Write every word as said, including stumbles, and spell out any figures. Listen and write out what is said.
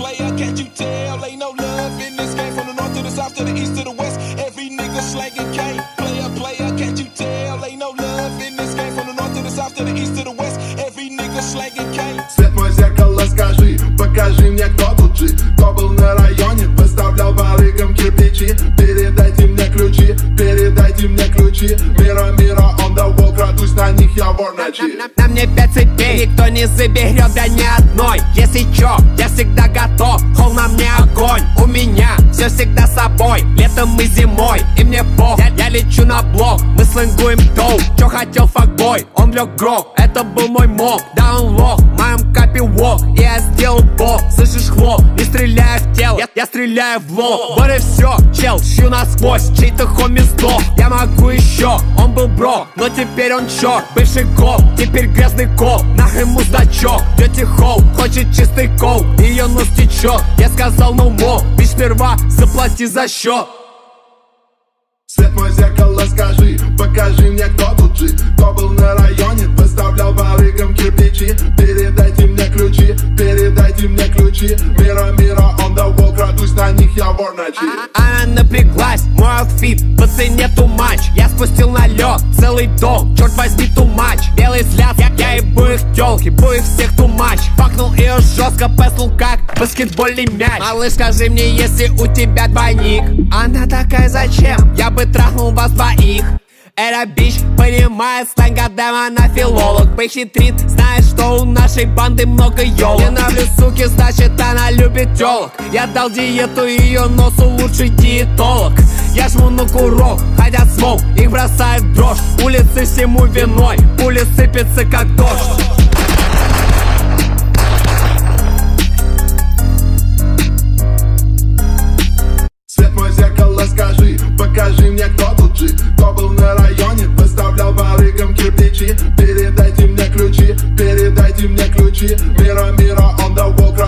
player, can't you tell? Ain't no love in this game. From the north to the south to the east to the west, every nigga slanging cane. Player, player, can't you tell? Ain't no love in this game. From the north to the south to the east to the west, every nigga slanging cane. Свет мой зеркало, скажи, покажи мне, кто тут жив. Кто был на районе, выставлял барыгам кирпичи. Передайте мне ключи, передайте мне ключи. Мира, мира, on the wall, крадусь на них, я вор ночи. На, на, на мне пять цепей, никто не заберет, да ни одной. Если чё, я всегда готов, холл на мне огонь. У меня все всегда с собой, летом и зимой, и мне пох. Я, я лечу на блок, мы слэнгуем доу. Чё хотел факбой, он лег грох, это был мой моб. Да он лох, в моем капе вок, и я сделал бог. Слышишь хлоп, не стреляю в тело, я, я стреляю в лоб. Вот и все, чел, щу насквозь, чей-то хоми сдох. Я могу еще, он был бро, но теперь он черт. Бывший коп, теперь грязный кол, нахрен муздачок. Тети Хоу хочет чистый кол, ее нос течет. Я сказал no more, бич сперва заплати за счет. Свет мой зеркало, скажи, покажи мне, кто тут жив. Кто был на районе, выставлял барыгам кирпичи. Передайте мне ключи, передайте мне ключи. Мира, мира, on the wall, крадусь на них, я вор ночи. Она напряглась, мой аутфит по цене too much. Я спустил на лед целый дом, черт возьми too much. Белый взгляд, я, я ебу их тёлки, ебу их всех too much. Факнул ее жестко, песнул как баскетбольный мяч. Малыш, скажи мне, если у тебя двойник. Она такая, зачем? Я бы трахнул вас двоих. Эта бич понимает сленг, гадаем, она филолог. Похитрит, знает, что у нашей банды много ёлок. Не нравлюсь, суки, значит она любит тёлок. Я дал диету ее носу, лучший диетолог. Я жму на курок, хотят смог, их бросает в дрожь. Улицы всему виной, пули сыпятся как дождь. Свет мой зеркало, скажи, покажи мне, кто тут жив. Кто был на районе, выставлял барыгам кирпичи. Передайте мне ключи, передайте мне ключи. Мира, мира, on the wall,